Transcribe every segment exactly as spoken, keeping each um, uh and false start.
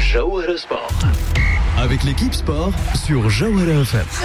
Jawhara Sport. Avec l'équipe sport sur Jawhara F M.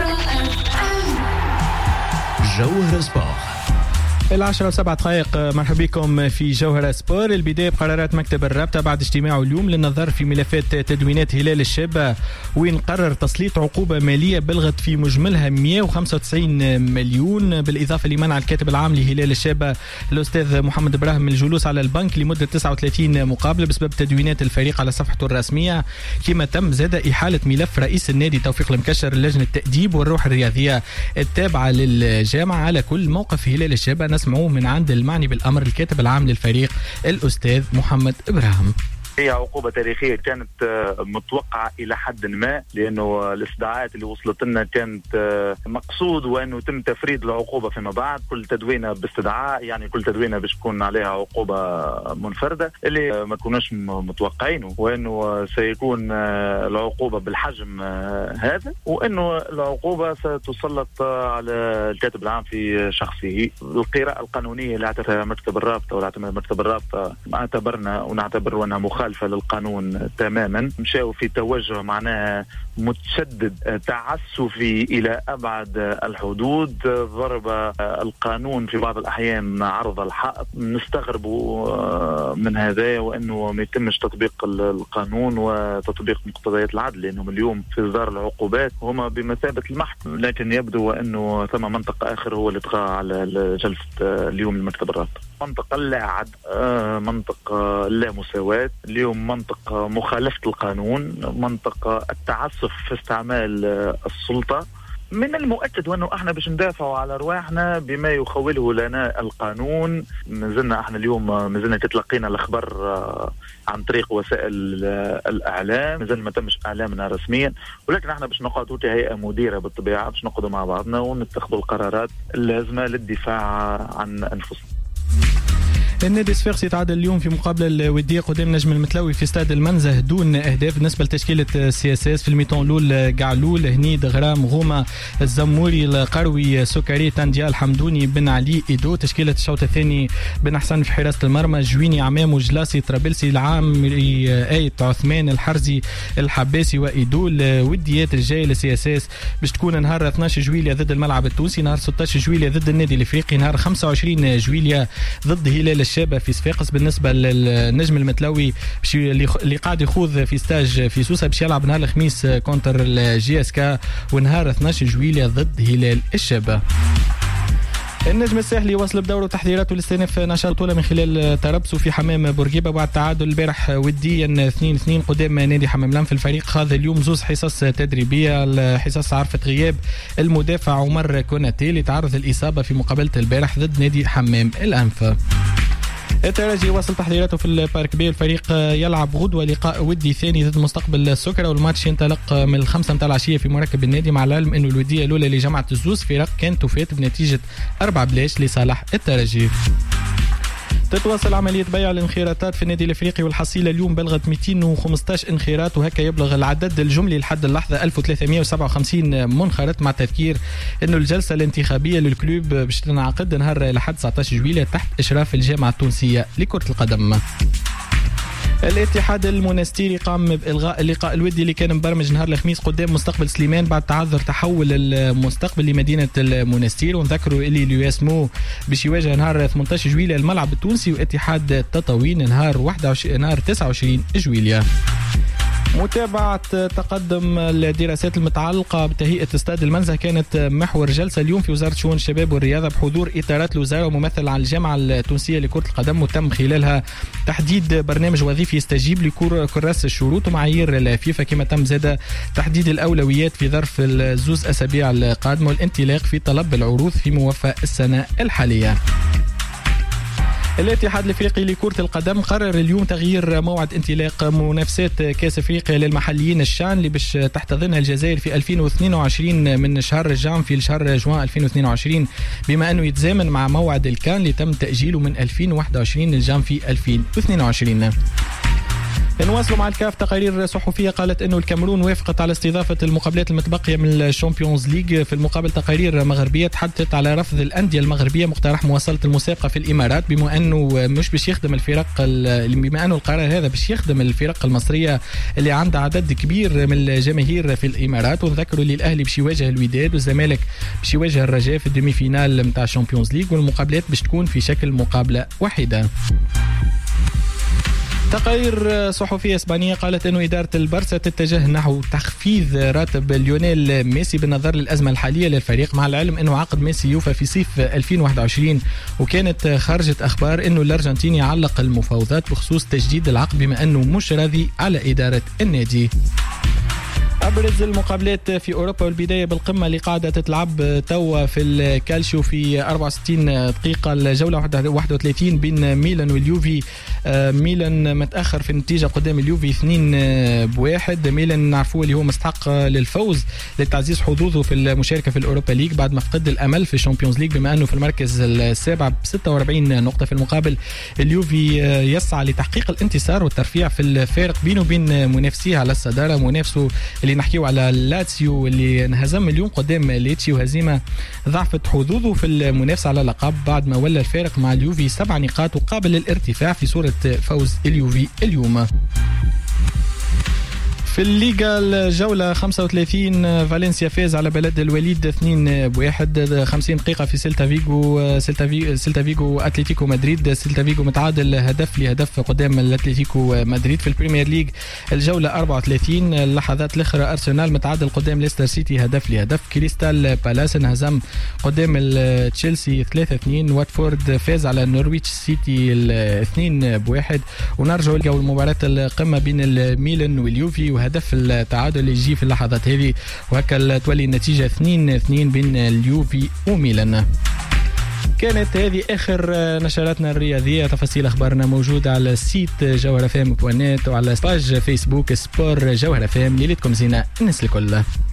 Jawhara Sport. العشرة وسبعة دقائق. مرحبا بكم في جوهرة سبور. البداية بقرارات مكتب الرابطة بعد اجتماعه اليوم للنظر في ملفات تدوينات هلال الشابة، وين قرر تسليط عقوبة مالية بلغت في مجملها مئة وخمسة وتسعين مليون، بالإضافة لمنع الكاتب العام لهلال الشابة الأستاذ محمد إبراهيم من الجلوس على البنك لمدة تسعة وثلاثين مقابلة بسبب تدوينات الفريق على صفحته الرسمية. كما تم زاد إحالة ملف رئيس النادي توفيق المكشر لجنة التأديب والروح الرياضية التابعة للجامعة على كل موقف هلال الشابة. نسمعوه من عند المعني بالأمر الكاتب العام للفريق الأستاذ محمد إبراهيم. هي عقوبة تاريخية كانت متوقعة إلى حد ما، لأنه الاستدعاءات اللي وصلت لنا كانت مقصود وأنه تم تفريد العقوبة فيما بعد. كل تدوينة باستدعاء، يعني كل تدوينة باش تكون عليها عقوبة منفردة اللي ما كناش متوقعينه، وأنه سيكون العقوبة بالحجم هذا، وأنه العقوبة ستسلط على الكاتب العام في شخصه. القراءة القانونية اللي اعتبرها مكتب الرابطة واللي اعتبرها مكتب الرابطة اعتبرنا ونعتبر أنها مخالفة للقانون تماما. مشاو في توجه معناها متشدد تعسفي إلى أبعد الحدود، ضرب القانون في بعض الأحيان عرض الحائط. نستغربوا من هذا وأنه ما يتمش تطبيق القانون وتطبيق مقتضيات العدل، لأنهم اليوم في إصدار العقوبات هم بمثابة المحكمة، لكن يبدو أنه ثم منطق آخر هو اللي طغى على جلسة اليوم المكتب الرابطة. منطق لا عدل، منطق لا مساواة، اليوم منطق مخالفة القانون، منطق التعسف في استعمال السلطة. من المؤكد وأنه احنا باش ندافعوا على رواحنا بما يخوله لنا القانون. مازلنا احنا اليوم مازلنا تتلقينا الأخبار عن طريق وسائل الإعلام، مازلنا ما تمش إعلامنا رسميا، ولكن احنا باش نقعدوا كهيئة مديرة بالطبيعة باش نقعدوا مع بعضنا ونتخذوا القرارات اللازمة للدفاع عن أنفسنا. النادي الصفاقسي تعادل اليوم في مقابله الوديه قدام نجم المتلوي في استاد المنزه دون اهداف. بالنسبه لتشكيله سي اس اس في الميطون الاول: قعلول، هنيد، غرام، غومه، الزموري، القروي، سكري، تانديال، حمدوني، بن علي، ايدو. تشكيله الشوط الثاني: بن حسن في حراسه المرمى، جويني، عمام، وجلاسي، طرابلسي، العامري، ايت، عثمان، الحرزي، الحباسي، وايدو. الوديات الجايه لسي اس اس باش تكون نهار اثناش جويليا ضد الملعب التونسي، نهار ستة عشر جويليا ضد النادي الافريقي، نهار خمسة وعشرين جويليا ضد هلال الشابة في صفاقس. بالنسبة للنجم المتلوي اللي قاعد يخوض في ستاج في سوسة باش يلعب نهار الخميس كونتر الجي اس كا، ونهار اثناش جويليا ضد هلال الشابة. النجم الساحلي وصل بدوره تحضيراته لاستئناف نشاط البطولة من خلال تربصه في حمام بورقيبة بعد تعادل البارح وديا اثنين اثنين قدام نادي حمام لام. في الفريق خاض اليوم زوز حصص تدريبية. الحصص عرفت غياب المدافع عمر كوناتي اللي تعرض الإصابة في مقابلة البارح ضد نادي حمام الأنف. الترجي وصل تحضيراته في البارك بي. الفريق يلعب غدوة لقاء ودي ثاني ضد مستقبل السكرة، والماتش ينطلق من الخمسة متاع العشية في مركب النادي، مع العلم انه الودية الاولى لجامعة الزوز فرق كانت تفات بنتيجة أربعة بلاش لصالح الترجي. تتواصل عملية بيع الانخراطات في النادي الافريقي، والحصيلة اليوم بلغت مئتين وخمسطاش انخراط، وهكا يبلغ العدد الجملي لحد اللحظة ألف وثلاثمئة وسبعة وخمسين منخرط، مع تذكير انه الجلسة الانتخابية للكلوب باش تنعقد نهار لحد تسعة عشر جويلية تحت اشراف الجامعة التونسية لكرة القدم. الاتحاد المونستيري قام بإلغاء اللقاء الودي اللي كان مبرمج نهار الخميس قدام مستقبل سليمان بعد تعذر تحول المستقبل لمدينة المونستير. ونذكروا اللي اليواسمو باش يواجه نهار ثمانية عشر جويلية الملعب التونسي، واتحاد تطاوين نهار واحد وعشرين نهار تسعة وعشرين جويلية. متابعة تقدم الدراسات المتعلقة بتهيئة استاد المنزه كانت محور جلسة اليوم في وزارة شؤون الشباب والرياضة بحضور إطارات الوزارة وممثل عن الجامعة التونسية لكرة القدم، وتم خلالها تحديد برنامج وظيفي يستجيب لكراس الشروط ومعايير الفيفا، كما تم زاد تحديد الأولويات في ظرف الزوز أسابيع القادمة والانطلاق في طلب العروض في موافقة السنة الحالية. الاتحاد الافريقي لكرة القدم قرر اليوم تغيير موعد انطلاق منافسات كاس افريقيا للمحليين الشان اللي باش تحتضنها الجزائر في ألفين واثنين وعشرين من شهر جان في شهر جوان ألفين واثنين وعشرين، بما انه يتزامن مع موعد الكان اللي تم تأجيله من ألفين وواحد وعشرين للجان في ألفين واثنين وعشرين. نواصلوا مع الكاف. تقارير صحفيه قالت انه الكاميرون وافقت على استضافه المقابلات المتبقيه من الشامبيونز ليج. في المقابل تقارير مغربيه تحدثت على رفض الانديه المغربيه مقترح مواصله المسابقه في الامارات، بما انه مش باش يخدم الفرق، بما انه القرار هذا باش يخدم الفرق المصريه اللي عندها عدد كبير من الجماهير في الامارات. ونذكروا اللي الاهلي باش يواجه الوداد والزمالك باش يواجه الرجاء في الدومي فينال نتاع الشامبيونز ليج، والمقابلات باش تكون في شكل مقابله واحده. تقارير صحفية إسبانية قالت أنه إدارة البارسا تتجه نحو تخفيض راتب ليونيل ميسي بالنظر للأزمة الحالية للفريق، مع العلم أنه عقد ميسي يوفى في صيف ألفين وواحد وعشرين، وكانت خرجت أخبار أنه الأرجنتيني علق المفاوضات بخصوص تجديد العقد بما أنه مش راضي على إدارة النادي. أبرز المقابلات في أوروبا والبداية بالقمة اللي قاعدة تتلعب توا في الكالشيو في أربعة وستين دقيقة، الجولة واحد وثلاثين بين ميلان واليوفي. ميلان متأخر في النتيجة قدام اليوفي اثنين بواحد. ميلان نعرفوه اللي هو مستحق للفوز لتعزيز حظوظه في المشاركة في الأوروبا ليج بعد ما فقد الأمل في الشامبيونز ليج بما أنه في المركز السابع ب ستة وأربعين نقطة. في المقابل اليوفي يسعى لتحقيق الانتصار والترفيع في الفارق بينه وبين منافسيه على الصدارة. منافسه اللي نحكيو على لاتسيو اللي انهزم اليوم قدام ليتشي، وهزيمة ضعفت حظوظه في المنافسة على اللقب بعد ما ولا الفارق مع اليوفي سبع نقاط وقابل للارتفاع في صورة فوز اليوفي اليوم. في الليغا الجولة خمسة وثلاثين فالنسيا فاز على بلد الوليد اثنين بواحد. خمسين دقيقة في سيلتا فيغو سيلتا فيغو, سيلتا فيغو أتلتيكو مدريد. سيلتا فيغو متعادل هدف لهدف قدام الأتلتيكو مدريد. في البريمير ليج الجولة أربعة وثلاثين اللحظات الأخرى أرسنال متعادل قدام ليستر سيتي هدف لهدف. كريستال بالاس انهزم قدام تشيلسي ثلاثة اثنين. واتفورد فاز على نورويتش سيتي اثنين بواحد. ونرجع لقوا المباراة القمة بين الميلان واليوفي هدف التعادل اللي يجي في اللحظات هذه، وهكا تولي النتيجة اثنين اثنين بين اليوفي وميلان. كانت هذه آخر نشراتنا الرياضية. تفاصيل أخبارنا موجودة على السيت جوهر اف ام بوانت وعلى باج فيسبوك سبور جوهر اف ام. ليلتكم زينة الناس الكل.